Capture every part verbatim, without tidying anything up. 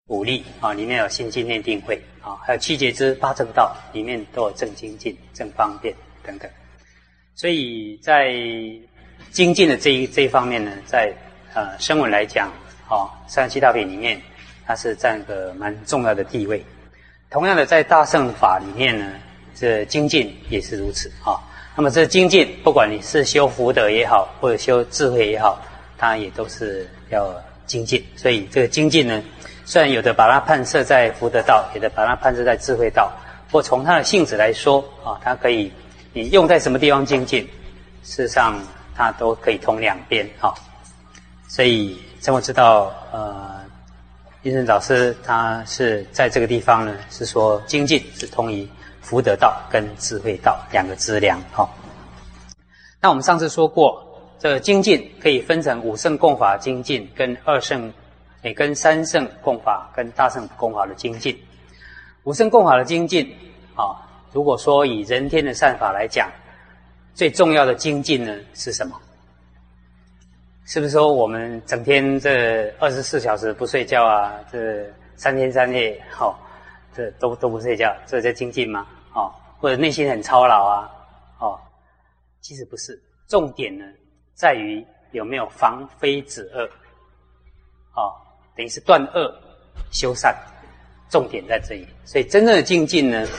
五力啊，里面有心经念定慧啊，还有七觉支八正道，里面都有正精进、正方便等等。所以在精进的这一这一方面呢，在呃声闻来讲，哦，三十七道品里面，它是占个蛮重要的地位。同样的，在大乘法里面呢，这精进也是如此啊。那么这精进，不管你是修福德也好，或者修智慧也好，它也都是要精进。所以这个精进呢，虽然有的把它判设在福德道，有的把它判设在智慧道，不过从它的性质来说啊，它可以你用在什么地方精进，事实上它都可以通两边啊。所以这我知道，呃，印顺老师他是在这个地方呢，是说精进是通于福德道跟智慧道两个资粮。好，那我们上次说过，这个精进可以分成五圣共法精进跟二圣。也跟三圣共法跟大圣共法的精进，五圣共法的精进啊，如果说以人天的善法来讲，最重要的精进呢是什么？是不是说我们整天这二十四小时不睡觉啊？这三天三夜，好、哦，这都都不睡觉，这叫精进吗？哦，或者内心很操劳啊？哦，其实不是，重点呢在于有没有防非止恶，哦。等于是断恶修善，重点在这里。所以真正的精进呢，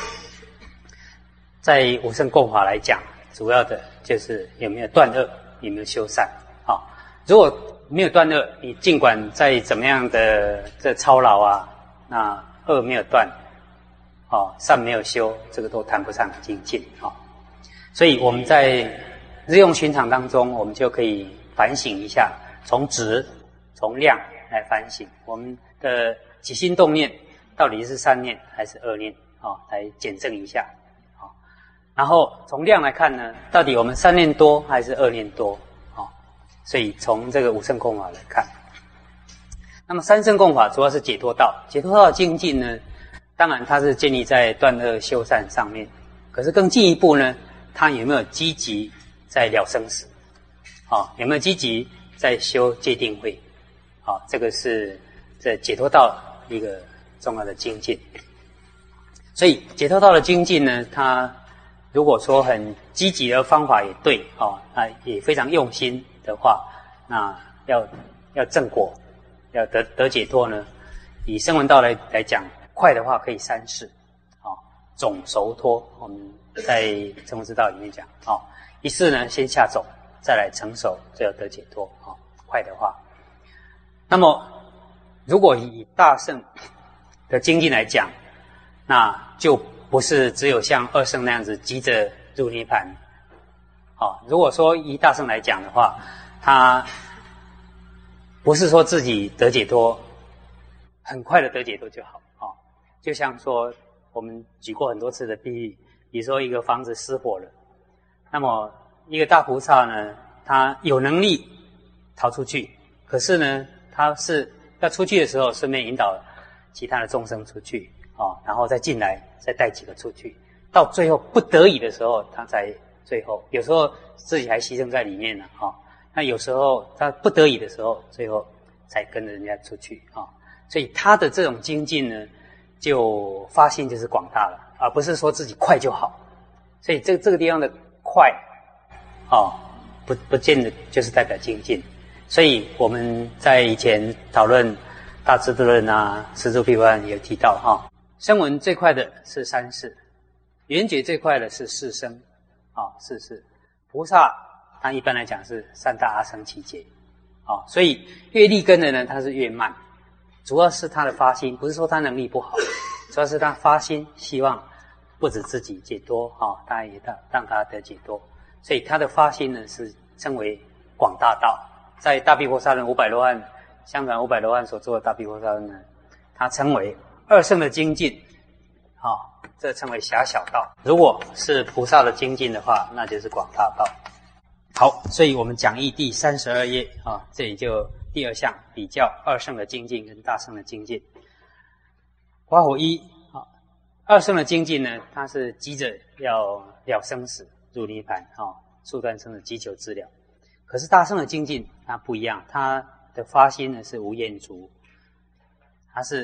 在五圣共法来讲，主要的就是有没有断恶，有没有修善。好、哦，如果没有断恶，你尽管再怎么样的这操劳啊，那恶没有断，哦，善没有修，这个都谈不上精进。哦，所以我们在日用寻常当中，我们就可以反省一下，从质从量来反省我们的起心动念到底是善念还是恶念啊、哦，来检证一下啊、哦。然后从量来看呢，到底我们善念多还是恶念多啊、哦？所以从这个五圣共法来看，那么三圣共法主要是解脱道，解脱道的精进呢，当然它是建立在断恶修善上面，可是更进一步呢，它有没有积极在了生死啊、哦？有没有积极在修戒定慧？好、哦，这个是这解脱道一个重要的精进。所以解脱道的精进呢，它如果说很积极的方法也对哦，那也非常用心的话，那要要正果，要得得解脱呢，以声闻道来来讲，快的话可以三世，哦，种熟脱，我们在声闻之道里面讲，哦，一世呢先下种，再来成熟，最后得解脱，哦，快的话。那么，如果以大圣的精进来讲，那就不是只有像二圣那样子急着入涅槃。好、哦，如果说以大圣来讲的话，他不是说自己得解脱，很快的得解脱就好。哦，就像说我们举过很多次的比喻，比如说一个房子失火了，那么一个大菩萨呢，他有能力逃出去，可是呢，他是要出去的时候，顺便引导其他的众生出去，哦，然后再进来，再带几个出去，到最后不得已的时候，他才最后有时候自己还牺牲在里面呢，哦，那有时候他不得已的时候，最后才跟着人家出去，哦，所以他的这种精进呢，就发心就是广大了，而不是说自己快就好。所以这个这个地方的快，哦，不不见得就是代表精进。所以我们在以前讨论大智度论啊、十住毗婆案也有提到哈、哦，声闻最快的是三世，缘觉最快的是四生，啊、哦，四世。菩萨他一般来讲是三大阿僧祇劫，啊、哦，所以越立根的呢，他是越慢，主要是他的发心，不是说他能力不好，主要是他发心希望不止自己解脱，哈、哦，当然也让让他得解脱，所以他的发心呢是称为广大道。在大毗婆沙论五百罗汉，相传五百罗汉所做的大毗婆沙论呢，它称为二圣的精进，啊、哦，这称为狭小道。如果是菩萨的精进的话，那就是广大道。好，所以我们讲义第三十二页啊，这里就第二项比较二圣的精进跟大圣的精进。花火一啊，二圣的精进呢，它是急着要了生死入涅槃啊，速断生死急求知了。可是大圣的精进它不一样，它的发心呢是无厌足，它是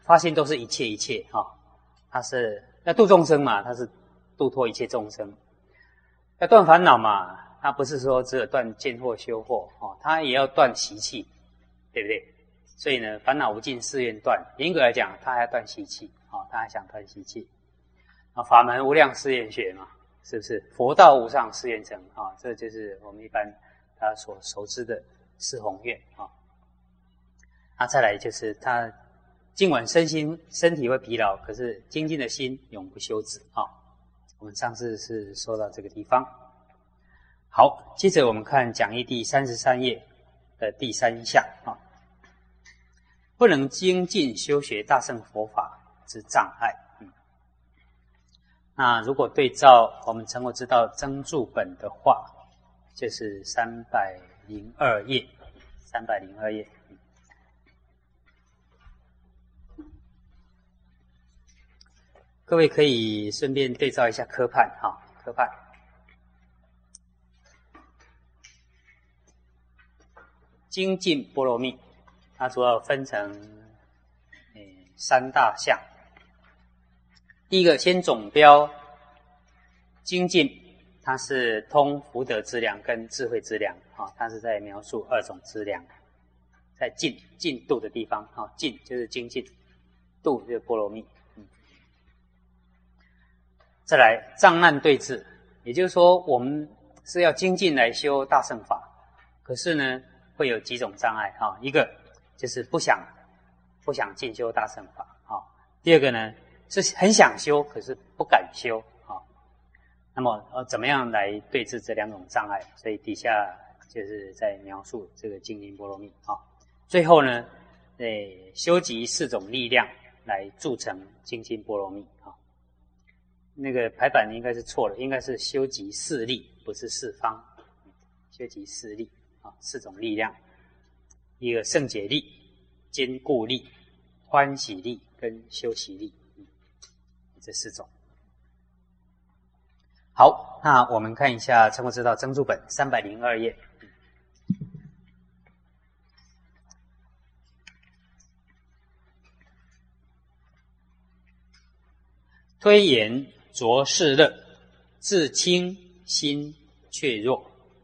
发心都是一切一切哈、哦，它是要度众生嘛，它是度脱一切众生。要断烦恼嘛，它不是说只有断见惑修惑哦，它也要断习气，对不对？所以呢，烦恼无尽誓愿断，严格来讲，它还要断习气哦，它还想断习气。啊，法门无量誓愿学嘛，是不是？佛道无上誓愿成啊，这就是我们一般大家所熟知的四弘愿啊。啊，再来就是他尽管身心身体会疲劳，可是精进的心永不休止啊。我们上次是说到这个地方。好，接着我们看讲义第三十三页的第三项啊，不能精进修学大乘佛法之障碍。嗯，那如果对照我们曾够知道增注本的话，就是三百零二页，三百零二页。各位可以顺便对照一下科判哈，科判精进波罗蜜，它主要分成诶三大项。第一个先总标精进，它是通福德之粮跟智慧之粮啊，它是在描述二种资粮，在进进度的地方啊，进就是精进，度就是波罗蜜。再来障难对治，也就是说我们是要精进来修大乘法，可是呢会有几种障碍啊，一个就是不想不想进修大乘法啊，第二个呢是很想修可是不敢修啊。那么呃怎么样来对治这两种障碍？所以底下就是在描述这个精进波罗蜜啊。最后呢，诶修集四种力量来铸成精进波罗蜜啊。那个排版应该是错了，应该是修集四力，不是四方。修集四力啊，四种力量，一个圣解力、坚固力、欢喜力跟修习力，嗯，这四种。好，那我们看一下参谋之道增注本三百零二页。推言着世乐，自轻心却弱。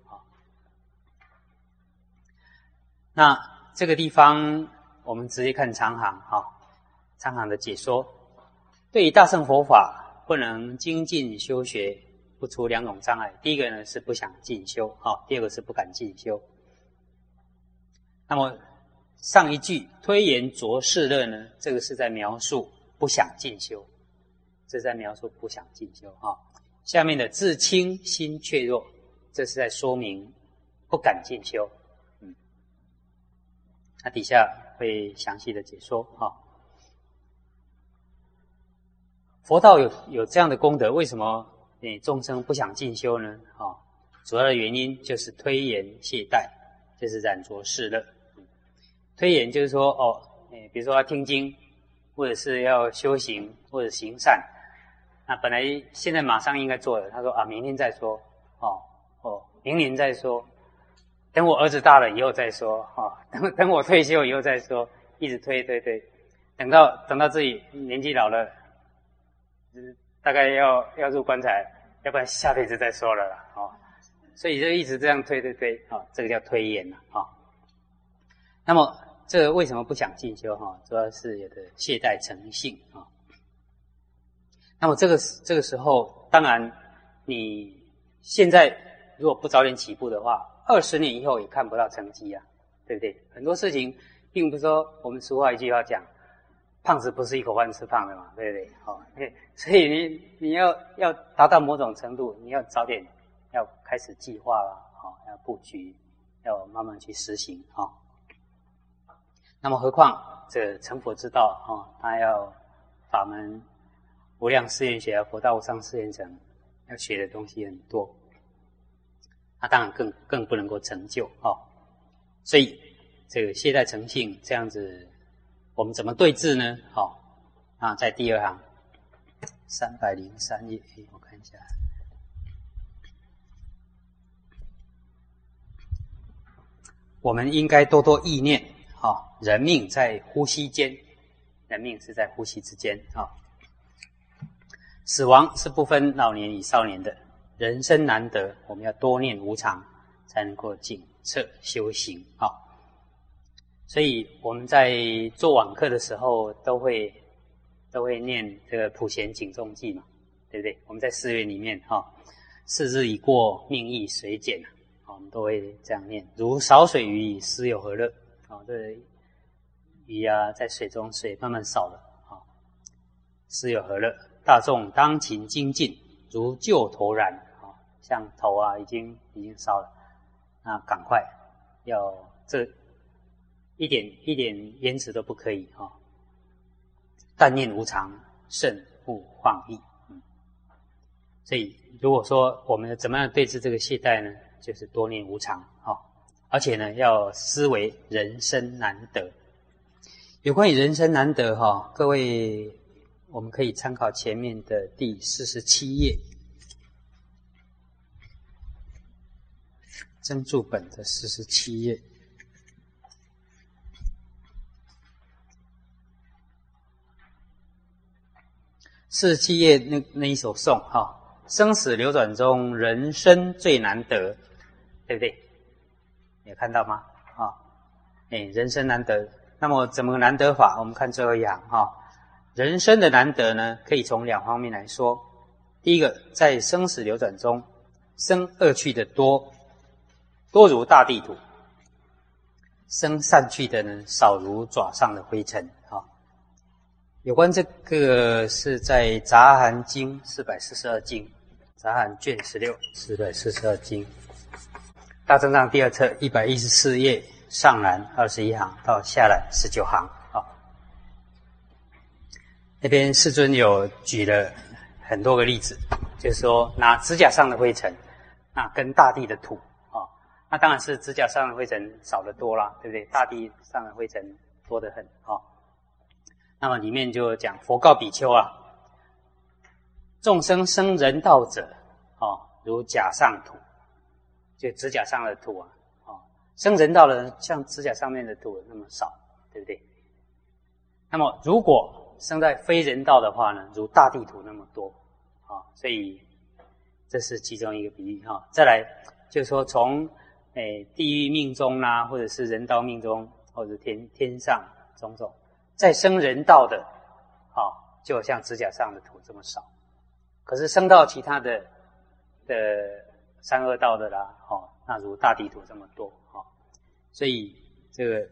那这个地方我们直接看长行哈，长行的解说。对于大乘佛法不能精进修学，不出两种障碍。第一个呢是不想进修啊，第二个是不敢进修。那么上一句推言着世乐呢，这个是在描述不想进修。这是在描述不想进修啊。下面的自轻心却弱，这是在说明不敢进修。嗯，那底下会详细的解说啊。佛道有有这样的功德，为什么诶众生不想进修呢？啊，主要的原因就是推言懈怠，就是染着世乐。嗯、推言就是说哦，诶，比如说要听经，或者是要修行，或者行善。那本来现在马上应该做的，他说啊，明天再说，哦哦，明年再说，等我儿子大了以后再说，哦，等等我退休以后再说，一直推推推，等到等到自己年纪老了，嗯，大概要要入棺材，要不然下辈子再说了啦，哦，所以就一直这样推推推，哦，这个叫推延了，哦。那么这个为什么不想进修哈？主要是有的懈怠成性啊。那么这个这个时候，当然你现在如果不早点起步的话，二十年以后也看不到成绩啊，对不对？很多事情并不是说我们俗话一句话讲，胖子不是一口饭吃胖的嘛，对不对？好、哦，所以你你要要达到某种程度，你要早点要开始计划了，好、哦，要布局，要慢慢去实行啊。哦那么何况这成佛之道啊、哦，他要法门无量誓愿学，佛道无上誓愿成，要学的东西很多，那当然更更不能够成就啊、哦。所以这个懈怠成性这样子，我们怎么对治呢？好、哦，啊，在第二行三百零三页，我看一下，我们应该多多意念。好、哦，人命在呼吸间， 人命是在呼吸之间啊。死亡是不分老年与少年的，人生难得，我们要多念无常，才能够警策修行啊。所以我们在做网课的时候，都会都会念这个普贤警众记嘛，对不对？我们在寺院里面哈，四日已过，命亦随减啊，我们都会这样念。如少水鱼，斯有何乐？啊，这鱼啊，在水中水慢慢少了啊，斯有何乐？大众当勤精进，如旧头燃啊，像头啊已经已经烧了，那赶快要这一点一点延迟都不可以哈。但念无常，慎勿放逸。嗯，所以如果说我们怎么样对治这个懈怠呢？就是多念无常啊，而且呢要思维人生难得。有关于人生难得哈，各位我们可以参考前面的第四十七页，增注本的四十七页。四十七页那那一首颂哈，生死流转中，人生最难得，对不对？你有看到吗？啊，哎，人生难得。那么怎么难得法？我们看最后一行哈。人生的难得呢，可以从两方面来说。第一个，在生死流转中，生恶趣的多，多如大地土；生善趣的呢，少如爪上的灰尘。啊，有关这个是在《杂含经》四百四十二经，《杂含卷十六》四百四十二经，大正藏第二册一百一十四页上栏二十一行到下栏十九行。那边世尊有举了很多个例子，就是说拿指甲上的灰尘，那跟大地的土啊，那当然是指甲上的灰尘少得多啦，对不对？大地上的灰尘多得很啊。那么里面就讲佛告比丘啊，众生生人道者啊，如甲上土，就指甲上的土啊，啊，生人道的人像指甲上面的土那么少，对不对？那么如果生在非人道的话呢，如大地土那么多啊，所以这是其中一个比喻哈。再来就是说从诶地狱命中啦、啊，或者是人道命中，或者天天上种种，再生人道的啊，就像指甲上的土这么少。可是生到其他的的三恶道的啦，哦，那如大地土这么多啊，所以这个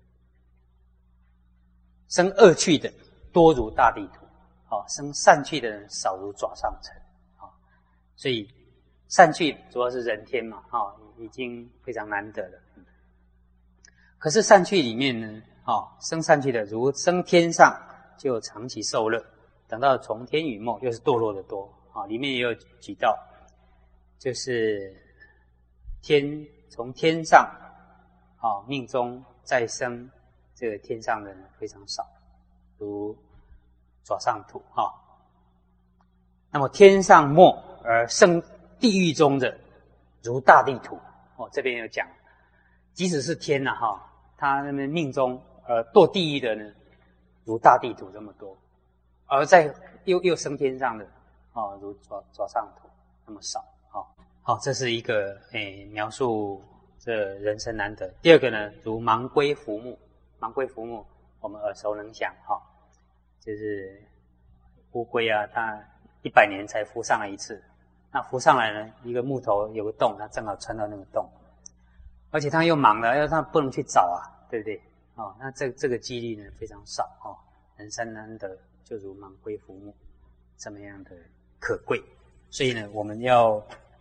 生恶趣的多如大地土，啊，生善趣的人少如爪上尘，啊，所以善趣主要是人天嘛，啊，已经非常难得了。嗯、可是善趣里面呢，啊，生善趣的如生天上就长期受乐，等到从天雨末又是堕落的多，啊，里面也有举到，就是天从天上，啊，命中再生这个天上的人非常少。如爪上土哈、哦，那么天上末而生地狱中的，如大地土哦。这边有讲，即使是天呐、啊、哈，他那边命中而堕地狱的呢，如大地土这么多，而在又又升天上的哦，如爪爪上土那么少哦。好，这是一个诶描述这人生难得。第二个呢，如盲龟浮木，盲龟浮木我们耳熟能详哈。哦，就是乌龟啊，它一百年才浮上来一次。那浮上来呢，一个木头有个洞，它正好穿到那个洞，而且它又忙了，要它不能去找啊，对不对？哦，那这这个几率呢非常少哦。人生难得，就如盲龟浮木，这么样的可贵。所以呢，我们要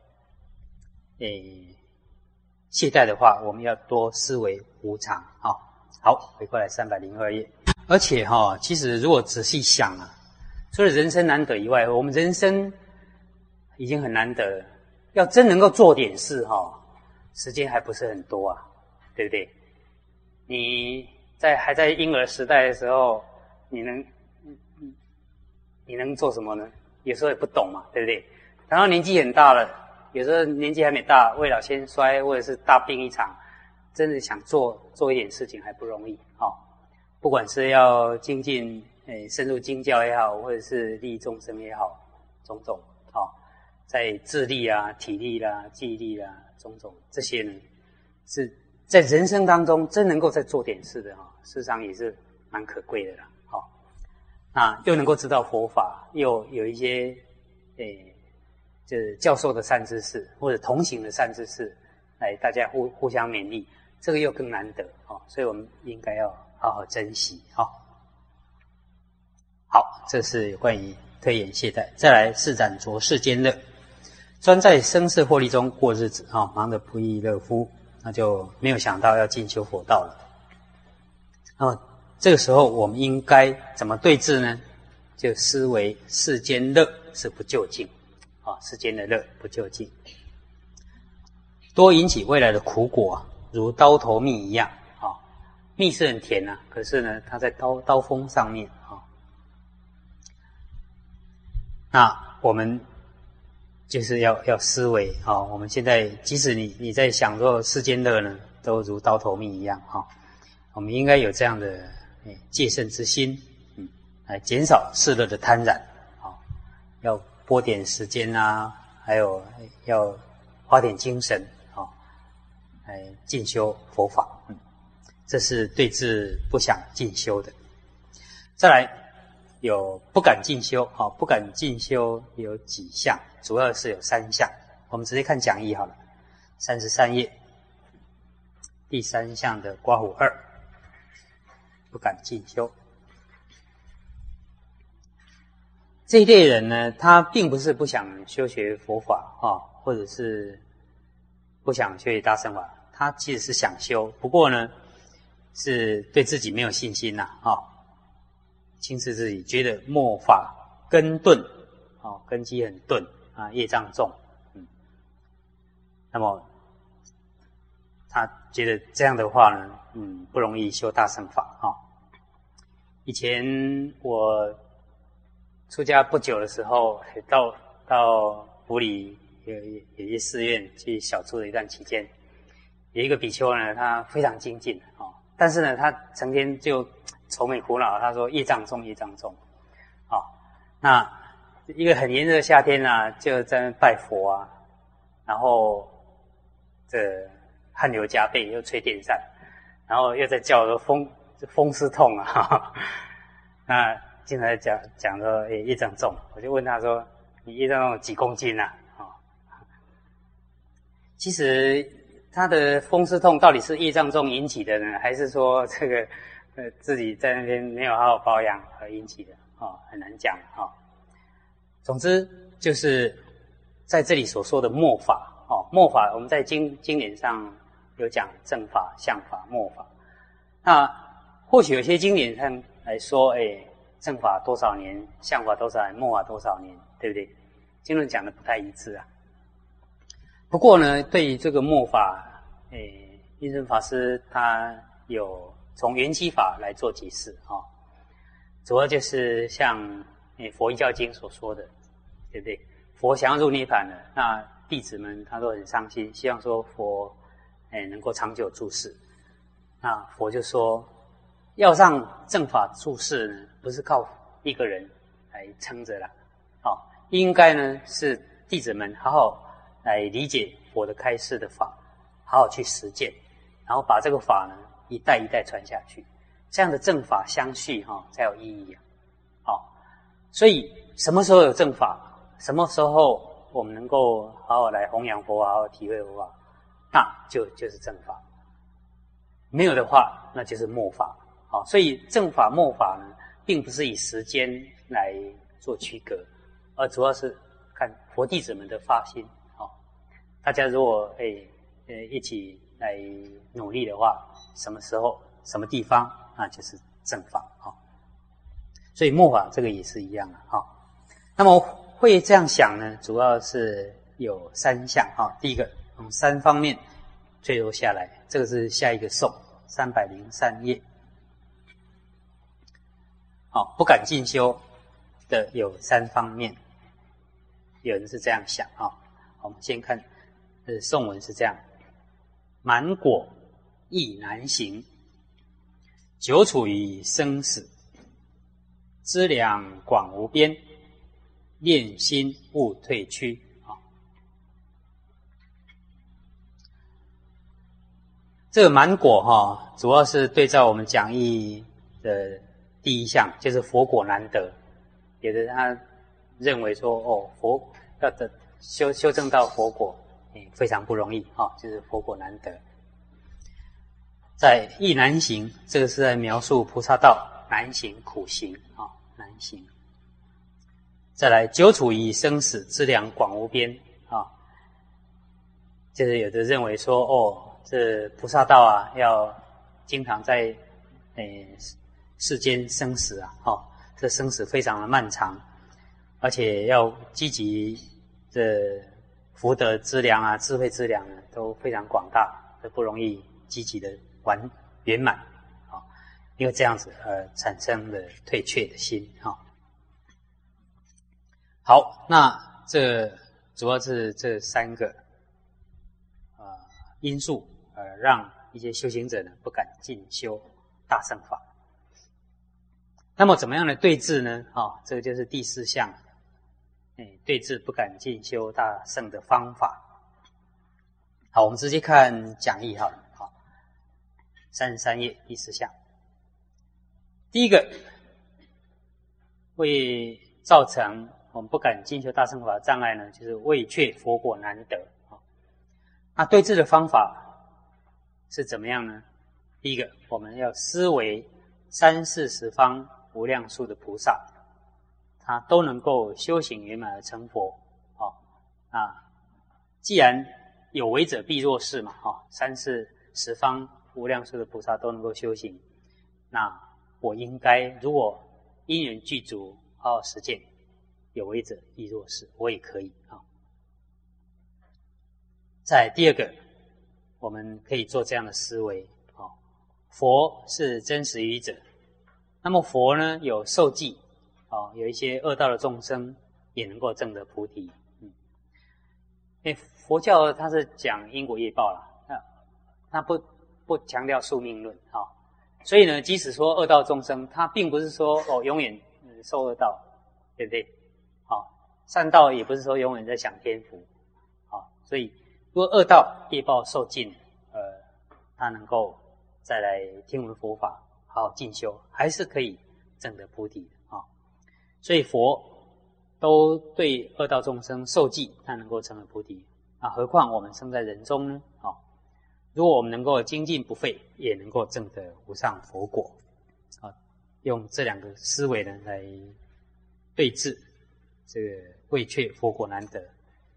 诶懈怠的话，我们要多思维无常啊、哦。好，回过来三百零二页。而且哈、哦，其实如果仔细想啊，除了人生难得以外，我们人生已经很难得了。要真能够做点事哈、哦，时间还不是很多啊，对不对？你在还在婴儿时代的时候，你能你能做什么呢？有时候也不懂嘛，对不对？然后年纪很大了，有时候年纪还没大，未老先衰或者是大病一场，真的想做做一点事情还不容易啊、哦。不管是要精进诶深入经教也好，或者是利益众生也好，种种啊、哦，在智力啊、体力啦、记忆力啦，种种这些呢，是在人生当中真能够再做点事的哈、哦，事实上也是蛮可贵的啦。好、哦，那又能够知道佛法，又有一些诶，就是教授的善知识或者同行的善知识，来大家互互相勉励，这个又更难得哦，所以我们应该要好好珍惜哈、哦。好，这是有关于推演懈怠。再来，施展浊世间乐，专在生死获利中过日子啊、哦，忙得不亦乐乎，那就没有想到要进修佛道了。哦，这个时候我们应该怎么对治呢？就思维世间乐是不究竟啊、哦，世间的乐不究竟，多引起未来的苦果、啊，如刀头蜜一样啊、哦。蜜是很甜啊，可是呢，它在刀刀锋上面啊。哦，那我们就是要要思维啊、哦，我们现在即使你你在享受世间乐呢，都如刀头蜜一样哈、哦。我们应该有这样的诶戒慎之心，嗯，来减少世乐的贪染啊、哦。要拨点时间啊，还有要花点精神啊、哦，来进修佛法，嗯，这是对治不想进修的。再来。有不敢进修，好、哦，不敢进修有几项，主要是有三项。我们直接看讲义好了，三十三页，第三项的括弧二，不敢进修。这一类人呢，他并不是不想修学佛法啊、哦，或者是不想学习大乘法，他其实是想修，不过呢，是对自己没有信心呐，啊、哦。轻视自己，觉得末法根钝，哦，根基很钝啊，业障重，嗯，那么他觉得这样的话呢，嗯，不容易修大乘法啊、哦。以前我出家不久的时候，到到府里有有一些寺院去小住的一段期间，有一个比丘呢，他非常精进哦，但是呢，他成天就愁眉苦恼，他说业障重，业障重，啊、哦，那一个很炎热的夏天啊，就在那拜佛啊，然后这汗流浃背，又吹电扇，然后又在叫风风湿痛啊，哈哈，那经常在讲讲说诶业障重，我就问他说你业障重几公斤啊？啊、哦，其实他的风湿痛到底是业障重引起的呢，还是说这个？呃，自己在那边没有好好保养而引起的哦，很难讲哦。总之就是在这里所说的末法哦，末法我们在经经典上有讲正法、相法、末法。那或许有些经典上来说，哎，正法多少年，相法多少年，末法多少年，对不对？经论讲的不太一致啊。不过呢，对于这个末法，哎，印顺法师他有。从缘起法来做解释啊、哦，主要就是像诶佛一教经所说的，对不对？佛想要入涅槃了，那弟子们他都很伤心，希望说佛诶能够长久住世。那佛就说，要让正法住世呢，不是靠一个人来撑着啦，哦，应该呢是弟子们好好来理解佛的开示的法，好好去实践，然后把这个法呢。一代一代传下去，这样的正法相续哈、哦、才有意义啊！好、哦，所以什么时候有正法，什么时候我们能够好好来弘扬佛法，好好体会佛法，那就就是正法。没有的话，那就是末法。好、哦，所以正法末法呢，并不是以时间来做区隔，而主要是看佛弟子们的发心。好、哦，大家如果诶呃一起来努力的话。什么时候、什么地方啊，就是正法啊、哦。所以末法这个也是一样的啊、哦。那么会这样想呢，主要是有三项啊、哦。第一个，从三方面坠落下来，这个是下一个颂三百零三页。好、哦，不敢进修的有三方面，有人是这样想啊、哦。我们先看，呃，颂文是这样：满果。亦难行，久处于生死， 资粮广无边，炼心勿退屈。啊，这个满果哈，主要是对照我们讲义的第一项，就是佛果难得。有的他认为说，哦，佛要得修修正到佛果，哎，非常不容易啊、哦，就是佛果难得。在亦难行，这个是在描述菩萨道难行苦行啊、哦，难行。再来，久处于生死，资粮广无边啊、哦，就是有的认为说，哦，这菩萨道啊，要经常在诶世间生死啊，哦，这生死非常的漫长，而且要积极的福德资粮啊、智慧资粮呢，都非常广大，都不容易积极的完圆满啊、哦，因为这样子而产生了退却的心啊、哦。好，那这主要是这三个呃因素，呃，让一些修行者呢不敢进修大乘法。那么怎么样的对治呢？啊、哦，这个就是第四项，哎，对治不敢进修大乘的方法。好，我们直接看讲义好了。好，三十三页第四项，第一个会造成我们不敢进修大乘法的障碍呢，就是畏却佛果难得。那对治的方法是怎么样呢？第一个，我们要思维三四十方无量数的菩萨，他都能够修行圆满而成佛。哦，啊，既然有为者必若是嘛，哦，三四十方无量数的菩萨都能够修行，那我应该如果因缘具足，好好实践。有为者亦若是，我也可以啊、哦。再第二个，我们可以做这样的思维啊、哦，佛是真实语者，那么佛呢有受记啊、哦，有一些恶道的众生也能够证得菩提。嗯，因为佛教它是讲因果业报啦，那它不不强调宿命论啊、哦，所以呢，即使说恶道众生，他并不是说哦永远、嗯、受恶道，对不对？好，善道也不是说永远在享天福，好，所以如果恶道业报受尽，呃，他能够再来听闻佛法，好好进修，还是可以证得菩提的啊。所以佛都对恶道众生受记，他能够成为菩提啊，何况我们生在人中呢？啊，如果我们能够精进不废，也能够证得无上佛果啊。用这两个思维呢来对治。这个畏却佛果难得。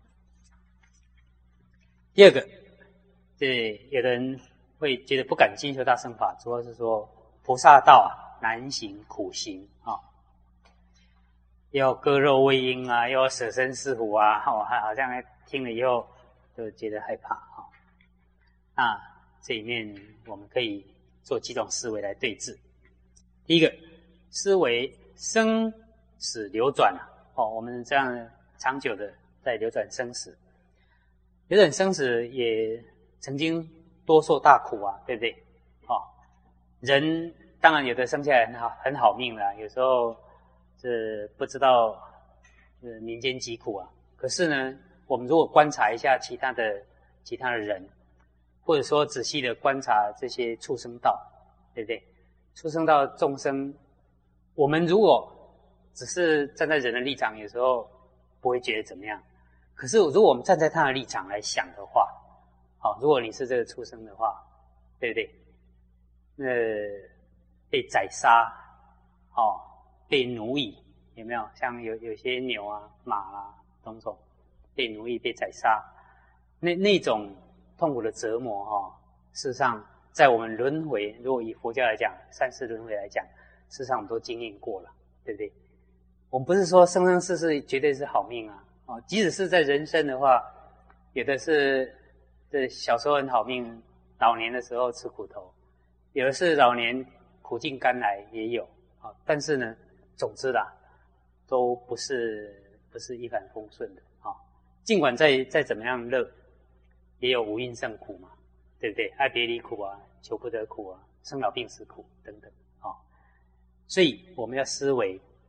第二个，这有的人会觉得不敢进修大乘法，主要是说菩萨道啊难行苦行啊，要割肉喂鹰啊，又要舍身饲虎啊，哦，好像听了以后就觉得害怕啊。那这里面我们可以做几种思维来对治。第一个，思维生死流转啊。哦，我们这样长久的在流转生死，流转生死也曾经多受大苦啊，对不对？哦，人当然有的生下来很好很好命啦，有时候这不知道呃民间疾苦啊。可是呢，我们如果观察一下其他的其他的人，或者说仔细的观察这些畜生道，对不对？畜生道众生，我们如果只是站在人的立场，有时候不会觉得怎么样。可是如果我们站在他的立场来想的话，好，如果你是这个畜生的话，对不对？那被宰杀，哦，被奴役，有没有？像有有些牛啊、马啊，种种被奴役、被宰杀，那那种痛苦的折磨，哈、哦，事实上，在我们轮回，如果以佛教来讲，三世轮回来讲，事实上我们都经验过了，对不对？我们不是说生生世世绝对是好命啊，哦，即使是在人生的话，有的是这小时候很好命，老年的时候吃苦头，有的是老年苦尽甘来也有啊、哦。但是呢，总之啦，都不是不是一帆风顺的啊、哦。尽管再再怎么样乐，也有五蕴盛苦嘛，对不对？爱别离苦啊，求不得苦啊，生老病死苦等等啊、哦。所以我们要思维。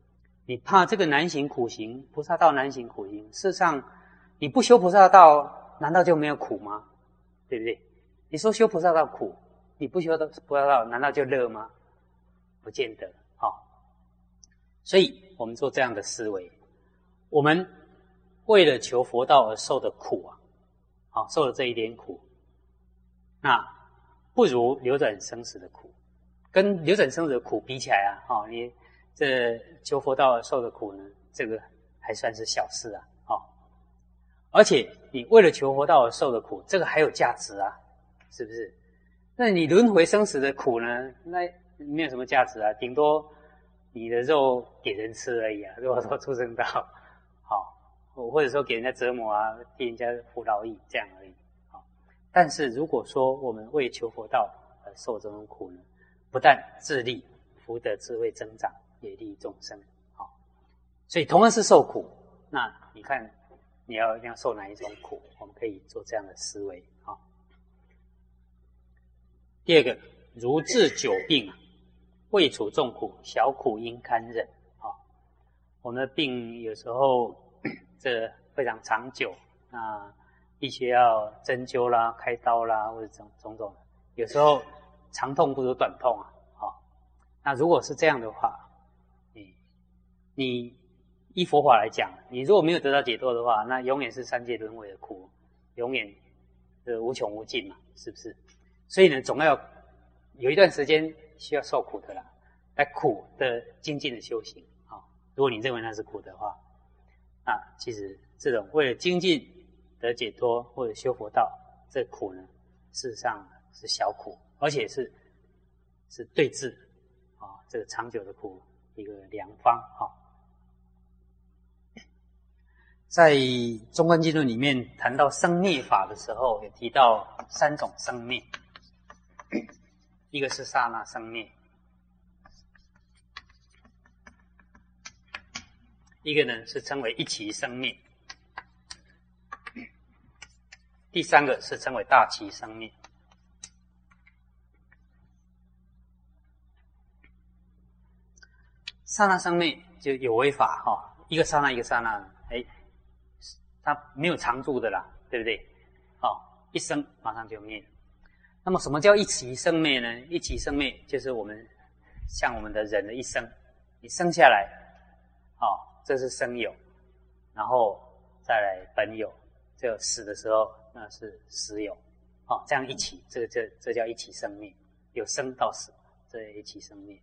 你怕这个难行苦行，菩萨道难行苦行，事实上你不修菩萨道，难道就没有苦吗？对不对？你说修菩萨道苦，你不修菩萨道，难道就乐吗？不见得。好、哦，所以我们做这样的思维，我们为了求佛道而受的苦啊，好、哦，受了这一点苦，那不如流转生死的苦。跟流转生死的苦比起来啊，哦，你这求佛道而受的苦呢，这个还算是小事啊，哦，而且你为了求佛道而受的苦，这个还有价值啊，是不是？那你轮回生死的苦呢，那没有什么价值啊，顶多你的肉给人吃而已啊。如果说畜生道，好、哦，或者说给人家折磨啊，替人家服劳役这样而已，好、哦。但是如果说我们为求佛道而受这种苦呢，不但自利，福德智慧增长，也利益众生。好、哦，所以同样是受苦，那你看你要要受哪一种苦？我们可以做这样的思维。好、哦，第二个，如治久病啊，未处重苦，小苦应堪忍。好、哦，我们的病有时候这非常长久，那必须要针灸啦、开刀啦，或者种种种。有时候长痛不如短痛啊。好、哦，那如果是这样的话，你你依佛法来讲，你如果没有得到解脱的话，那永远是三界轮回的苦，永远是无穷无尽嘛，是不是？所以呢，总要有一段时间需要受苦的啦，来苦的精进的修行啊、哦。如果你认为那是苦的话，那其实这种为了精进得解脱或者修佛道，这苦呢，事实上是小苦，而且是是对治啊、哦、这个长久的苦一个良方啊、哦。在中观经论里面谈到生灭法的时候，也提到三种生灭。一个是刹那生灭，一个呢是称为一期生灭，第三个是称为大期生灭。刹那生灭就有为法哈、哦，一个刹那一个刹那，哎，它没有常住的啦，对不对？哦，一生马上就灭了。那么什么叫一期生灭呢？一期生灭就是我们像我们的人的一生，你生下来，哦，这是生有，然后再来本有，就死的时候那是死有，哦，这样一起，这个这这叫一期生灭，有生到死，这一期生灭。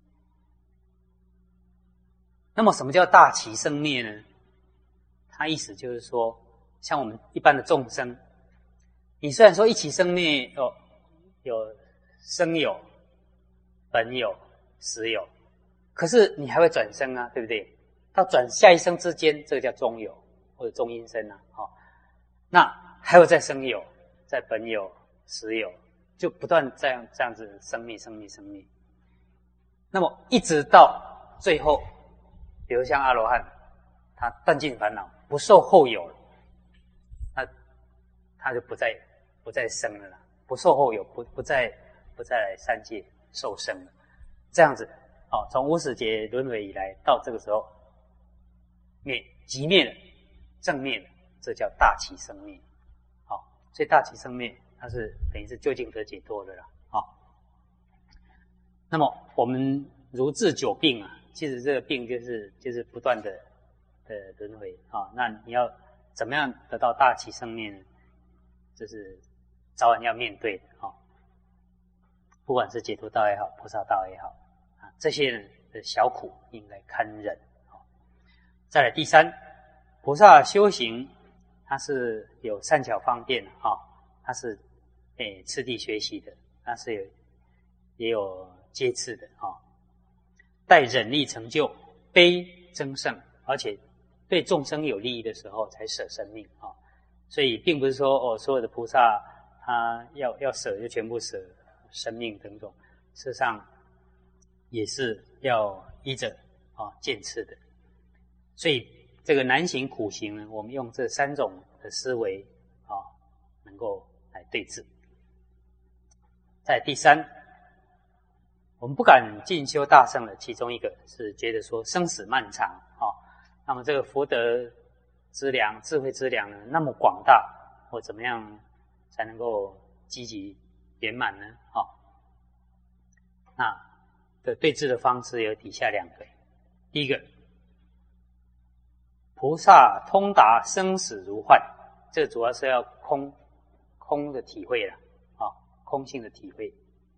那么什么叫大期生灭呢？它意思就是说，像我们一般的众生，你虽然说一期生灭哦。有生有、本有、死有，可是你还会转生啊，对不对？到转下一生之间，这个叫中有或者中阴身啊。好、哦，那还有再生有、再本有、死有，就不断这样这样子生灭、生灭、生灭。那么一直到最后，比如像阿罗汉，他断尽烦恼，不受后有了，那他就不再不再生了啦。不受后有，不不再不再来三界受生了，这样子，哦，从无始劫轮回以来到这个时候，灭即灭了，正灭了，这叫大期生灭，好、哦，所以大期生灭，它是等于是究竟得解脱的了，好、哦。那么我们如治久病啊，其实这个病就是就是不断的的轮回啊、哦，那你要怎么样得到大期生灭呢？这是早晚要面对的哦，不管是解脱道也好，菩萨道也好啊，这些人的小苦应该堪忍。哦、再来第三，菩萨修行它是有善巧方便的哈、哦，它是诶次第学习的，它是有也有阶次的哈、哦，待忍力成就，悲增胜，而且对众生有利益的时候才舍生命啊、哦，所以并不是说哦所有的菩萨。他要要舍就全部舍生命等等，事实上也是要依着啊渐次的。所以这个难行苦行呢，我们用这三种的思维啊，能够来对治。在第三， 我们不敢进修大乘的，其中一个是觉得说生死漫长，哦，那么这个福德资粮、智慧资粮呢，那么广大，我怎么样才能够积极圆满呢？哦，那的对治的方式有以下两个，第一个，菩萨通达生死如幻，这主要是要空空的体会了，啊、哦，空性的体会。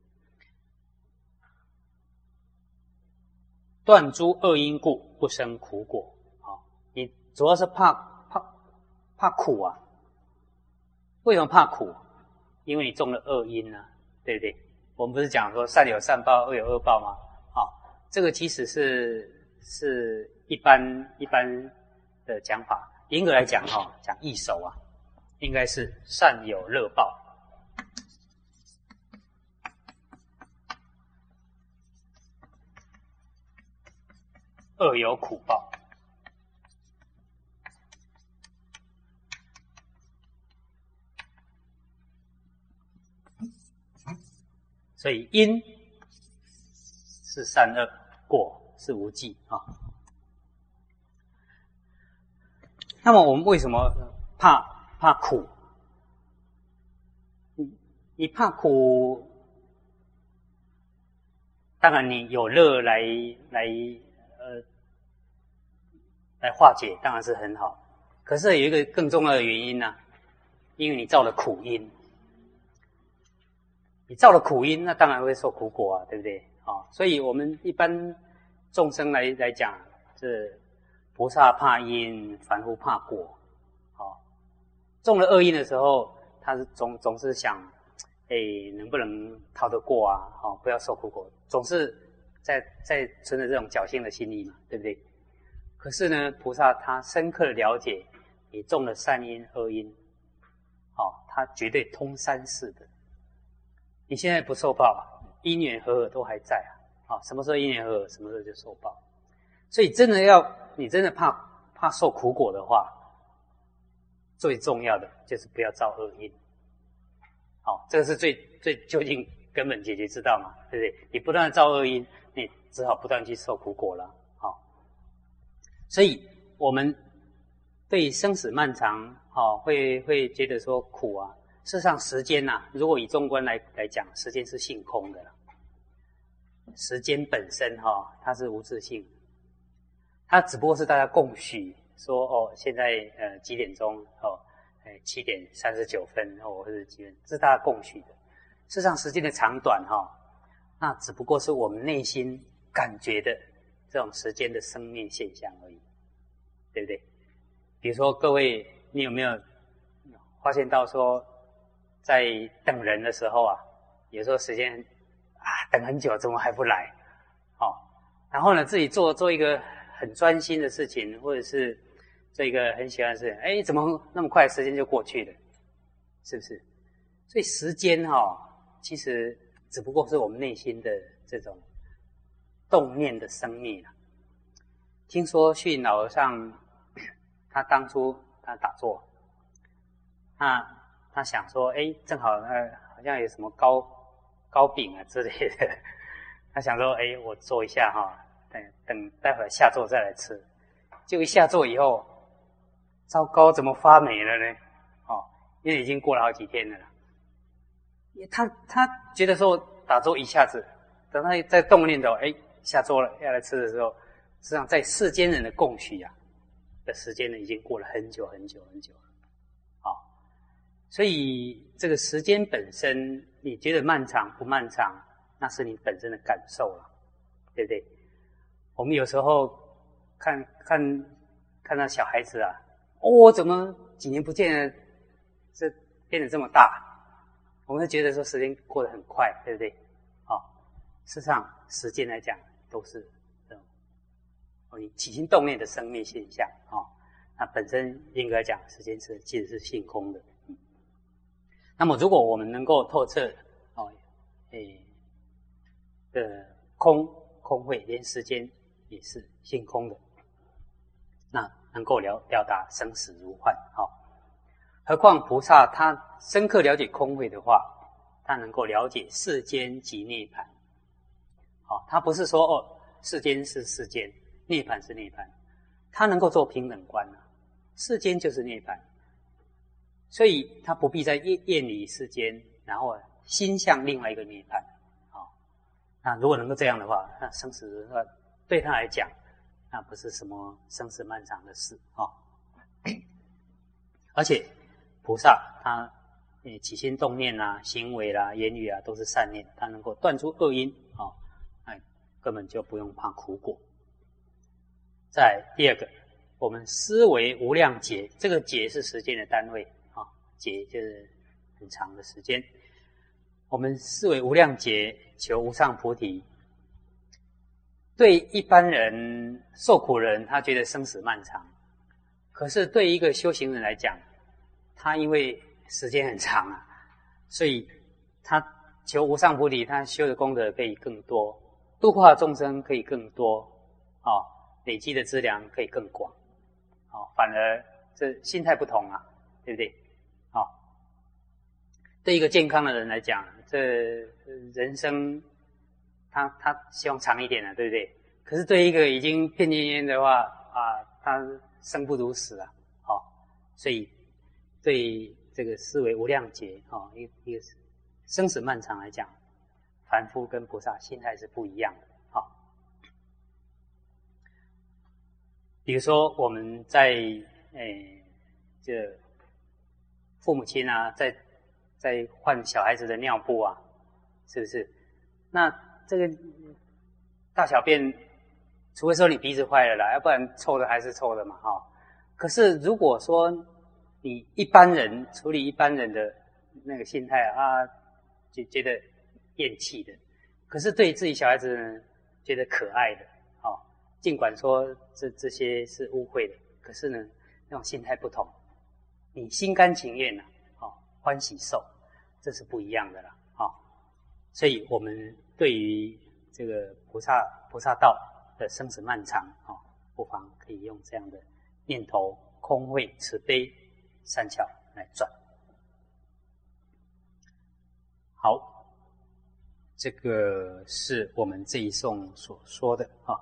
断诸恶因故，不生苦果。好、哦，你主要是怕怕怕苦啊？为什么怕苦？因为你种了恶因呢、啊，对不对？我们不是讲说善有善报，恶有恶报吗？好、哦，这个其实是是一般一般的讲法。严格来讲，哈、哦，讲易守啊，应该是善有乐报。恶有苦报，所以因是善恶，果是无记啊。那么我们为什么怕怕苦？你你怕苦，当然你有乐来来呃。来化解当然是很好，可是有一个更重要的原因呢、啊，因为你造了苦因，你造了苦因，那当然会受苦果啊，对不对？啊、哦，所以我们一般众生来来讲，这菩萨怕因，凡夫怕果。好、哦，种了恶因的时候，他是总总是想，哎，能不能逃得过啊？好、哦，不要受苦果，总是在在存着这种侥幸的心理嘛，对不对？可是呢，菩萨他深刻的了解，你种了善因、恶因，好、哦，他绝对通三世的。你现在不受报，因缘和合都还在啊，啊、哦，什么时候因缘和合，什么时候就受报。所以真的要你真的怕怕受苦果的话，最重要的就是不要造恶因。好、哦，这个是最最究竟根本解决之道嘛，对不对？你不断的造恶因，你只好不断去受苦果了。所以我们对生死漫长，哦，会会觉得说苦啊。事实上，时间呐、啊，如果以中观来来讲，时间是性空的了。时间本身哈、哦，它是无自性，它只不过是大家共许说哦，现在呃几点钟哦，哎七点三十九分哦，或者几分，这是大家共许的。事实上，时间的长短哈、哦，那只不过是我们内心感觉的这种时间的生命现象而已，对不对？比如说各位，你有没有发现到说，在等人的时候啊，有时候时间啊等很久，怎么还不来？哦，然后呢，自己做做一个很专心的事情，或者是做一个很喜欢的事情，哎，怎么那么快时间就过去了？是不是？所以时间哈、哦，其实只不过是我们内心的这种动念的生命啊。听说虚云老和尚，他当初他打坐，他他想说，哎，正好呃好像有什么糕糕饼啊之类的，他想说，哎，我做一下哈，等等待会儿下座再来吃。结果一下座以后，糟糕，怎么发霉了呢？哦，因为已经过了好几天了。他他觉得说打坐一下子，等他再动念头，哎，下桌了要来吃的时候，实际上在世间人的共许啊的时间呢，已经过了很久很久很久了。好、哦，所以这个时间本身，你觉得漫长不漫长，那是你本身的感受了，对不对？我们有时候看看看到小孩子啊，哦，怎么几年不见了，这变得这么大？我们会觉得说时间过得很快，对不对？好、哦，事实上时间来讲都是这种哦，你起心动念的生灭现象啊、哦。那本身应该讲，时间是其实是性空的。嗯，那么如果我们能够透彻哦，诶的空空慧，连时间也是性空的，那能够了了达生死如幻。好、哦，何况菩萨他深刻了解空慧的话，他能够了解世间即涅槃。 好，他不是说哦，世间是世间，涅槃是涅槃，他能够做平等观啊，世间就是涅槃，所以他不必再厌厌离世间，然后心向另外一个涅槃。好，那如果能够这样的话，那生死对他来讲，那不是什么生死漫长的事啊。而且菩萨他诶起心动念啊、行为啦、言语啊都是善念，他能够断出恶因啊，哎，根本就不用怕苦果。再来第二个，我们思维无量劫，这个劫是时间的单位啊，劫就是很长的时间。我们思维无量劫，求无上菩提。对一般人受苦人，他觉得生死漫长；可是对一个修行人来讲，他因为时间很长啊，所以他求无上菩提，他修的功德可以更多，度化众生可以更多，哦，累积的资粮可以更广，哦，反而这心态不同啊，对不对？哦，对一个健康的人来讲，这人生他他希望长一点啊，对不对？可是对一个已经变奄奄的话啊，他生不如死啊，哦，所以对这个思维无量劫哦，一一个生死漫长来讲，凡夫跟菩萨心态是不一样的。好、哦，比如说我们在诶这父母亲啊，在在换小孩子的尿布啊，是不是？那这个大小便，除非说你鼻子坏了啦，要不然臭的还是臭的嘛，哈、哦。可是如果说你一般人处理一般人的那个心态啊，就觉得厌弃的，可是对自己小孩子呢，觉得可爱的，哦，尽管说这这些是污秽的，可是呢，那种心态不同，你心甘情愿呐、啊，哦，欢喜受，这是不一样的啦，哦，所以我们对于这个菩萨菩萨道的生死漫长，哦，不妨可以用这样的念头、空慧、慈悲善巧来转。好，这个是我们这一颂所说的啊。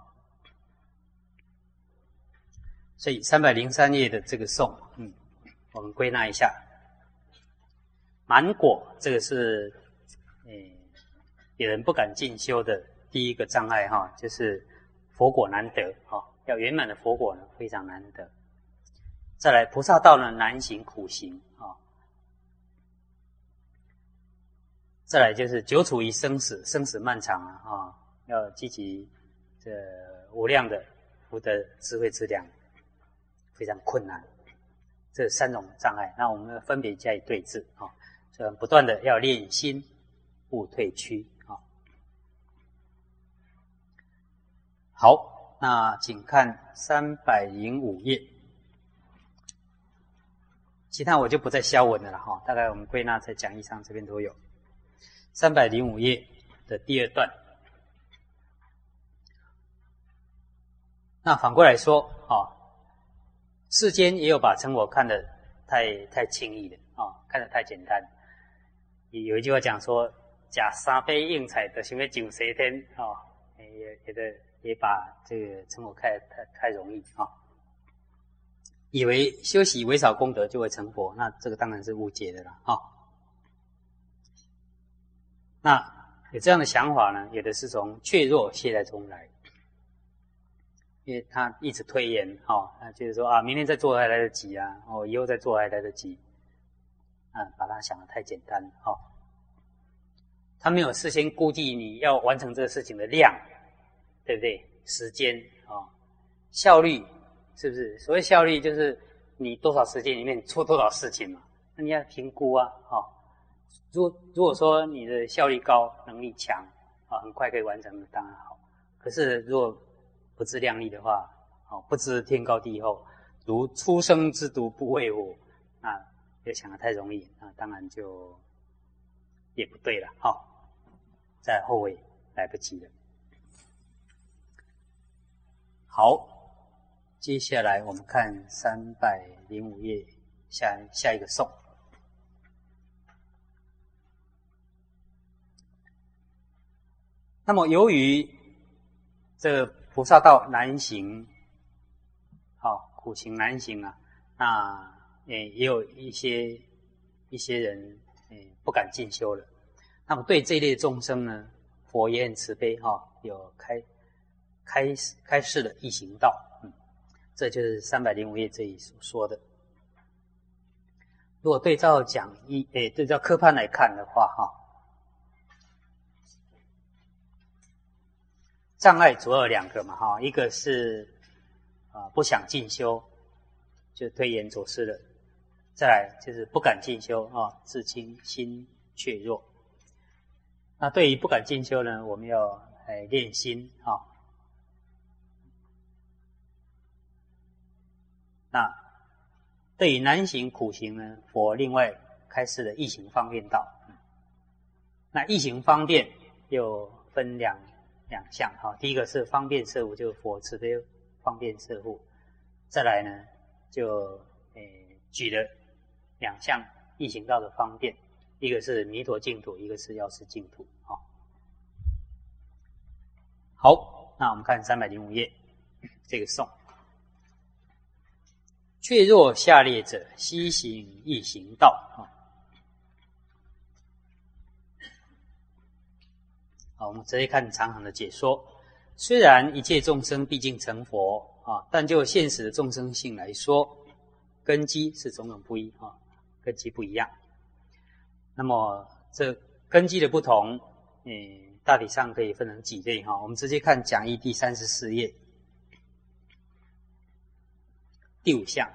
所以三百零三页的这个颂，嗯，我们归纳一下。满果这个是，诶，有人不敢进修的第一个障碍哈，就是佛果难得哈，要圆满的佛果呢非常难得。再来菩萨道呢难行苦行啊。再来就是久处于生死，生死漫长啊，啊要积极这无量的福德智慧资粮，非常困难。这三种障碍，那我们分别加以对治啊，所以不断的要练心，不退屈啊。好，那请看三百零五页，其他我就不再消文了了哈，大概我们归纳在讲义上这边都有。三百零五页的第二段，那反过来说啊，世间也有把成我看得太太轻易的啊，看得太简单。有一句话讲说，假三杯硬彩的行为九十天啊，也也的也把这个成我看得太太容易啊，以为修习微少功德就会成佛，那这个当然是误解的了啊。那有这样的想法呢，有的是从怯弱懈怠中来，因为他一直推延，哦，他就是说啊，明天再做还来得及啊，哦，以后再做还来得及，啊，把它想得太简单，哦，他没有事先估计你要完成这个事情的量，对不对？时间，哦，效率，是不是？所谓效率，就是你多少时间里面做多少事情嘛，那你要评估啊，哦。如果如果说你的效率高，能力强啊，很快可以完成，当然好。可是如果不自量力的话，哦，不知天高地厚，如初生之犊不畏虎，那就想得太容易，那当然就也不对了，哈、哦，在后悔来不及了。好，接下来我们看三百零五页下下一个颂。 那么由于这个菩萨道难行，好、哦、苦行难行啊，那也也有一些一些人诶不敢进修了。那么对这一类众生呢，佛也很慈悲哈、哦，有开开开示的易行道，嗯，这就是三百零五页这里所说的。如果对照讲义，诶，对照科判来看的话，哈，障碍主要有两个嘛，哈，一个是啊、呃、不想进修，就推延走失了；再来就是不敢进修啊，自轻心怯弱。那对于不敢进修呢，我们要来练心啊。那对于难行苦行呢，佛另外开示了易行方便道。那易行方便又分两两项哈，第一个是方便摄护，就是佛慈悲方便摄护；再来呢，就诶举了两项易行道的方便，一个是弥陀净土，一个是药师净土。哈，好，那我们看三百零五页这个颂。却若下列者，悉行易行道。好，我们直接看长行的解说。虽然一切众生毕竟成佛啊，但就现实的众生性来说，根基是种种不一啊，根基不一样。那么这根基的不同，嗯，大体上可以分成几类哈。我们直接看讲义第三十四页。第五项，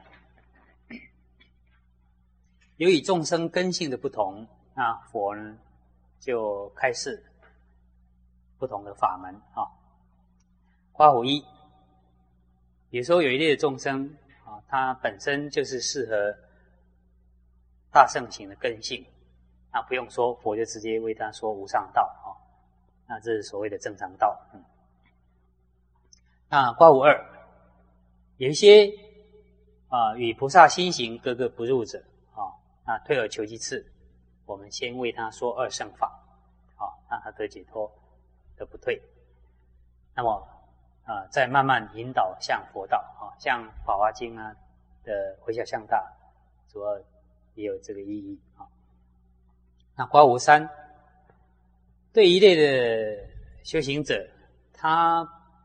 由于众生根性的不同，那佛呢就开示不同的法门啊。括弧一，比如说有一类的众生啊，他本身就是适合大乘行的根性，那不用说，佛就直接为他说无上道啊，那这是所谓的正常道。嗯，那括弧二，有一些啊、呃，与菩萨心行格格不入者啊，那退而求其次，我们先为他说二乘法，啊，让他得解脱，得不退。那么啊、呃，再慢慢引导向佛道啊，像《法华经》啊的回向向大，主要也有这个意义啊。那括弧三，对一类的修行者，他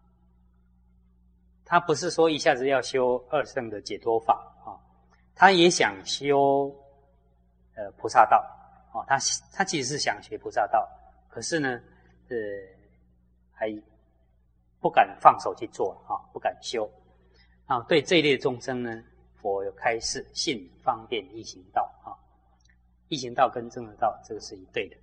他不是说一下子要修二乘的解脱法啊，他也想修呃菩萨道啊，他他其实是想学菩萨道，可是呢，呃，还不敢放手去做啊，不敢修啊。对这一类的众生呢，佛有开示信方便易行道啊，易行道跟正得道这个是一对的。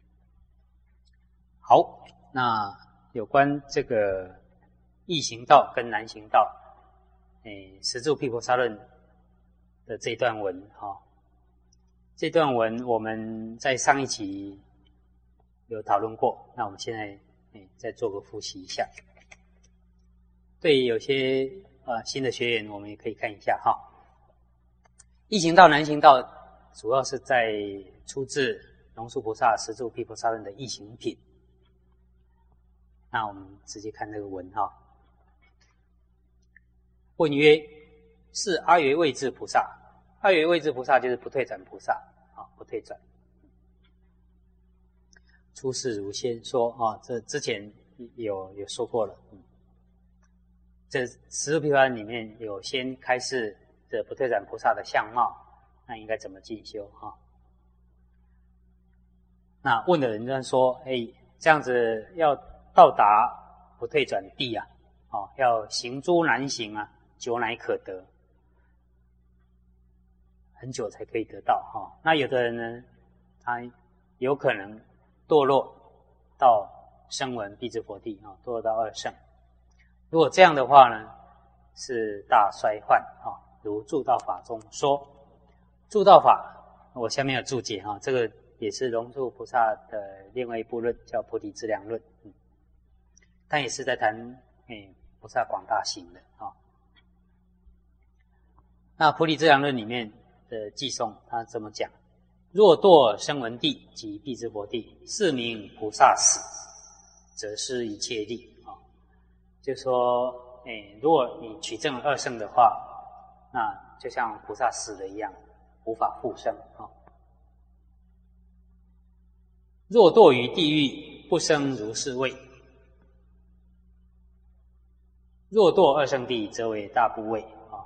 好，那有关这个易行道跟难行道，诶，十住毗婆沙论的这段文哈、哦，这段文我们在上一期有讨论过，那我们现在诶再做个复习一下。对于有些呃新的学员，我们也可以看一下哈。易行道、难行道，主要是在出自龙树菩萨十住毗婆沙论的易行品。那我们直接看这个文哈。问曰：是阿惟畏至菩萨？阿惟畏至菩萨就是不退转菩萨啊，不退转。出世如先说啊，这之前有有说过了。嗯，这十住毗婆沙里面有先开示这不退转菩萨的相貌，那应该怎么进修啊？那问的人就说：哎，这样子要到达不退转地啊，哦，要行诸难行啊，久乃可得，很久才可以得到哈、哦。那有的人呢，他有可能堕落到声闻辟支佛地啊、哦，堕落到二乘。如果这样的话呢，是大衰患啊、哦。如助道法中说，助道法，我下面有注解哈、哦，这个也是龙树菩萨的另外一部论，叫《菩提资粮论》。嗯，但也是在谈诶菩萨广大行的啊、哦。那《菩提资粮论》里面的偈颂，他怎么讲？若堕声闻地及辟支佛地，是名菩萨死。 则失一切力啊。就说，哎，如果你取证二圣的话，那就像菩萨死了一样，无法复生啊。若堕于地狱，不生如是位。若堕二圣地，则为大部位啊。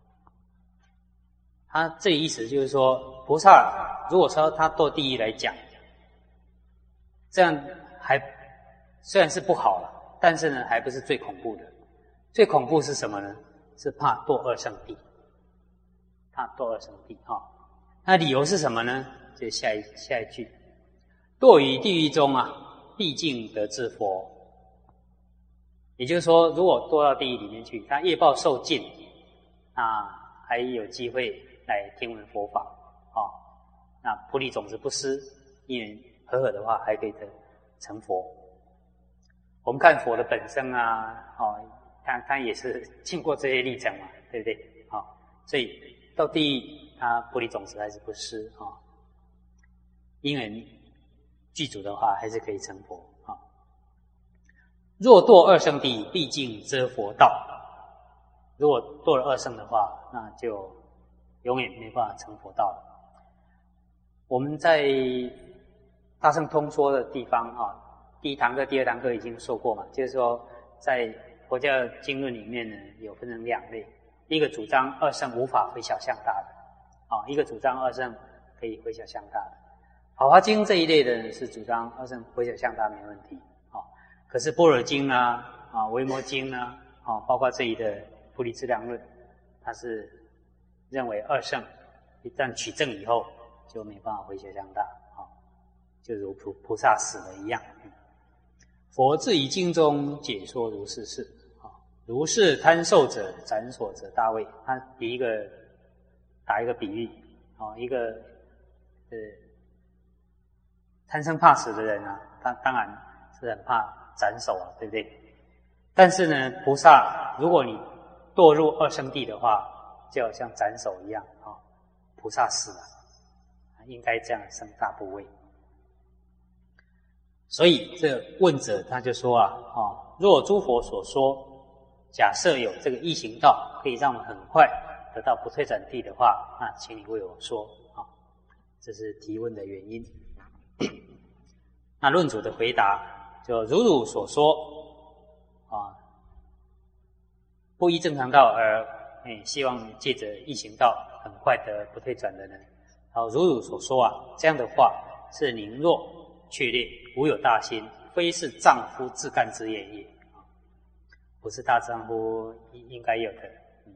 他这意思就是说，菩萨如果说他堕地狱来讲，这样还虽然是不好了，但是呢，还不是最恐怖的。最恐怖是什么呢？是怕堕二圣地，怕堕二圣地啊。那理由是什么呢？就下一下一句。堕于地狱中啊，毕竟得知佛。也就是说，如果堕到地狱里面去，他业报受尽，啊，还有机会来听闻佛法啊。那菩提种子不失，因缘和合的话，还可以得成佛。我们看佛的本身啊，哦，他他也是经过这些历程嘛，对不对？啊，所以到地狱，他菩提种子还是不失啊。因缘具足的话，还是可以成佛啊。若堕二圣地，毕竟遮佛道。如果堕了二圣的话，那就永远没办法成佛道了。我们在大乘通说的地方啊，第一堂课、第二堂课已经说过嘛，就是说在佛教经论里面呢，有分成两类，一个主张二圣无法回小向大的，啊，一个主张二圣可以回小向大的。法华经这一类的呢，是主张二圣回小向大没问题，啊，可是般若经啊、啊维摩经啊、啊包括这里的菩提资粮论，它是认为二圣一旦取证以后就没办法回小向大，啊，就如菩菩萨死了一样。佛自于经中解说如是事，啊，如是贪受者斩索者大位。他比一个打一个比喻，啊，一个呃。贪生怕死的人啊，他当然是很怕斩首啊，对不对？但是呢，菩萨如果你堕入二圣地的话，就好像斩首一样啊，菩萨死了，应该这样生大部位。所以这问者他就说啊，啊，若诸佛所说，假设有这个易行道可以让我们很快得到不退转地的话，那请你为我说啊，这是提问的原因。那论主的回答就如汝所说啊，不依正常道而哎希望借着易行道很快的不退转的人，好，如汝所说啊，这样的话是宁弱确劣，无有大心，非是丈夫自干之业也，不是大丈夫应该有的。嗯，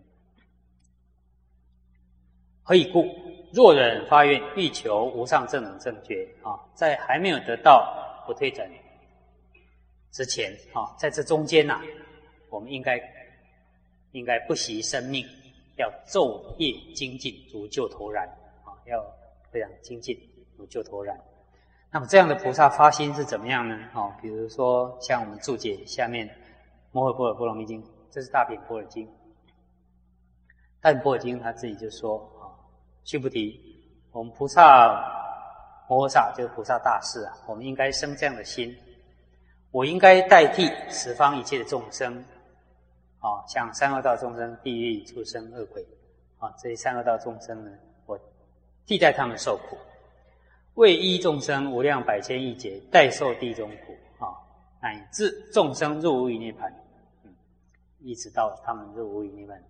何以故？若人发愿欲求无上正等正觉啊，在还没有得到不退转之前啊，在这中间呐、啊，我们应该应该不惜生命，要昼夜精进，如救头燃啊，要非常精进，如救头燃。那么这样的菩萨发心是怎么样呢？哦，比如说像我们注解下面《摩诃般若波罗蜜经》，这是大品般若经，大品般若经他自己就说。须菩提，我们菩萨摩诃萨就是菩萨大士啊，我们应该生这样的心，我应该代替十方一切的众生，啊，像三恶道众生、地狱、畜生、恶鬼，啊，这些三恶道众生呢，我替代他们受苦，为依众生无量百千亿劫，代受地中苦，啊，乃至众生入无余涅槃，嗯，一直到他们入无余涅槃。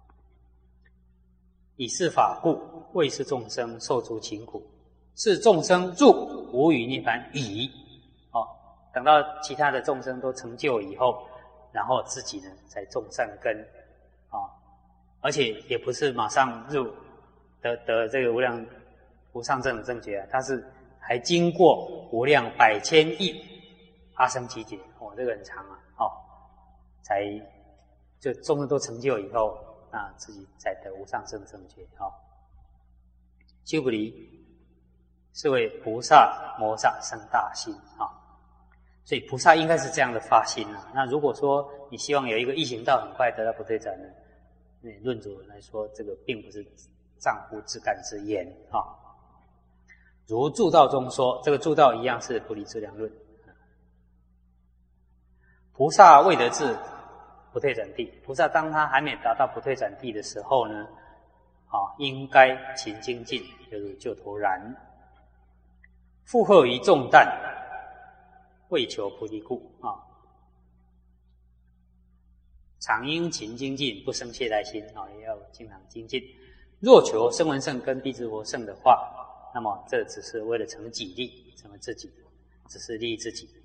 以是法故，为是众生受诸勤苦，是众生入无余涅槃已。哦，等到其他的众生都成就以后，然后自己呢才种善根，啊、哦，而且也不是马上入得得这个无量无上正等正觉啊，它是还经过无量百千亿阿僧祇劫，哦，这个很长啊，哦，才就众生都成就以后。那自己才得无上正正觉啊！须菩提，是为菩萨摩萨生大心啊！所以菩萨应该是这样的发心啊。那如果说你希望有一个易行道很快得到不退转呢，那论主来说，这个并不是丈夫自干之言啊。如助道中说，这个助道一样是菩提资粮论。 菩萨未得至不退转地，菩萨当他还没达到不退转地的时候呢，啊，应该勤精进，就如救头燃，负荷于重担，为求菩提故啊，常应勤精进，不生懈怠心啊，也要经常精进。若求声闻乘跟辟支佛乘的话，那么这只是为了成己利，成为自己，只是利益自己。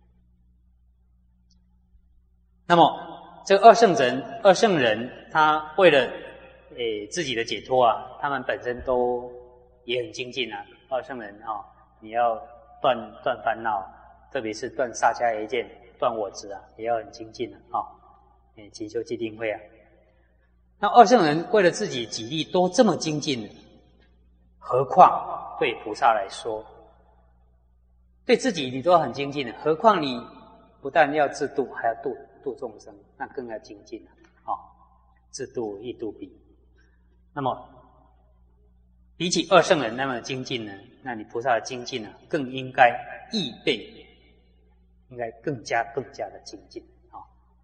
那么这个二圣人，二圣人他为了诶自己的解脱啊，他们本身都也很精进啊。二圣人啊，你要断断烦恼，特别是断萨迦耶见、断我执啊，也要很精进啊。啊，诶，勤修戒定慧啊。那二圣人为了自己己利都这么精进，何况对菩萨来说，对自己你都很精进了，何况你不但要自度，还要度度众生，那更要精进了啊！自度亦度彼。那么比起二圣人那么精进呢，那你菩萨的精进呢，更应该易倍，应该更加更加的精进啊！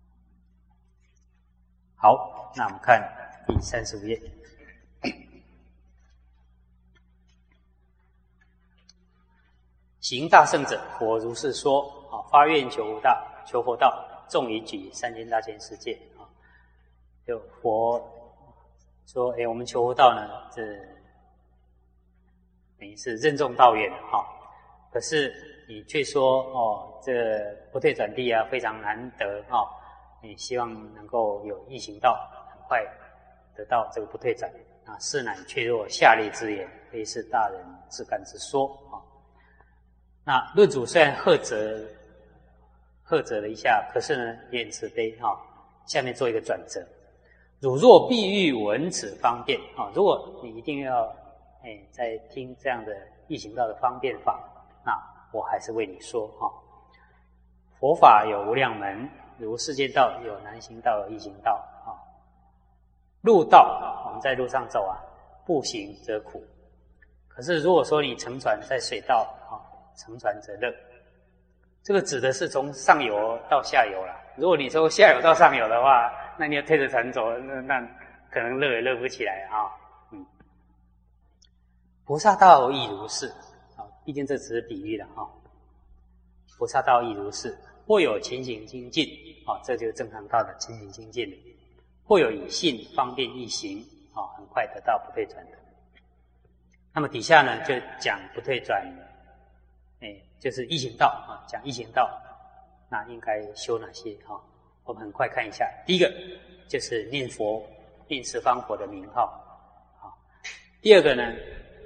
好，那我们看第三十五页。行大圣者，佛如是说啊，发愿求佛道，求佛道，众以举三千大千世界啊。就佛说，哎，我们求佛道呢，这等于是任重道远哈、啊。可是你却说哦，这不退转地啊，非常难得啊。你希望能够有易行道，很快得到这个不退转啊。是乃却若下列之言，非是大人自干之说啊。那论主虽然呵责呵责了一下，可是呢也很慈悲哈、哦。下面做一个转折，汝若必欲闻此方便啊、哦，如果你一定要哎在听这样的易行道的方便法，那我还是为你说哈、哦。佛法有无量门，如世间道有难行道，有易行道啊、哦。路道我们在路上走啊，步行则苦。可是如果说你乘船在水道啊。哦，乘船则乐，这个指的是从上游到下游啦。如果你说下游到上游的话，那你要推着船走，那那可能乐也乐不起来啊。嗯，菩萨道亦如是啊，毕竟这只是比喻了啊。菩萨道亦如是，或有勤行精进啊，这就是正常道的勤行精进了；或有以信方便易行啊，很快得到不退转的。那么底下呢，就讲不退转。哎，就是易行道啊，讲易行道，那应该修哪些啊？我们很快看一下。第一个就是念佛，念十方佛的名号啊。第二个呢，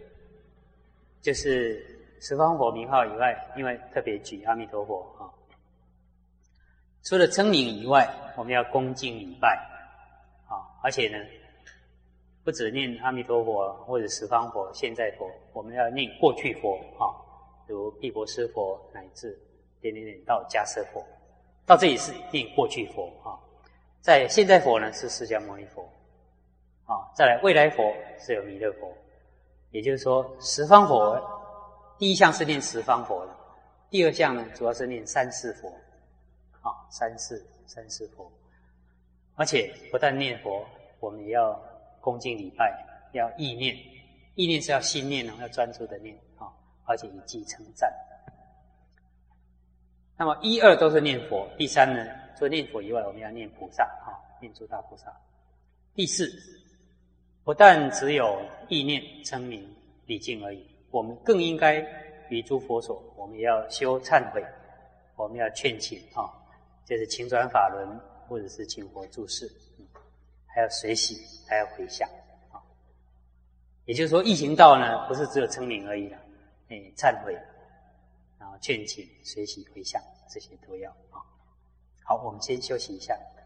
就是十方佛名号以外，因为特别举阿弥陀佛啊。除了称名以外，我们要恭敬礼拜啊，而且呢，不只念阿弥陀佛或者十方佛、现在佛，我们要念过去佛啊。如毗婆尸佛乃至点点点到迦叶佛，到这里是念过去佛啊。在现在佛呢是释迦牟尼佛啊，再来未来佛是有弥勒佛，也就是说十方佛第一项是念十方佛的，第二项呢主要是念三世佛啊，三世三世佛，而且不但念佛，我们也要恭敬礼拜，要意念，意念是要心念哦，要专注的念啊。而且以记称赞。那么一二都是念佛，第三呢，除了念佛以外，我们要念菩萨啊，念诸大菩萨。第四，不但只有意念称名礼敬而已，我们更应该于诸佛所，我们要修忏悔，我们要劝请啊，就是请转法轮或者是请佛注释，嗯，还要随喜，还要回向啊。也就是说，易行道呢，不是只有称名而已啦。哎，忏悔，然后劝请、随喜、回向，这些都要啊。好，我们先休息一下。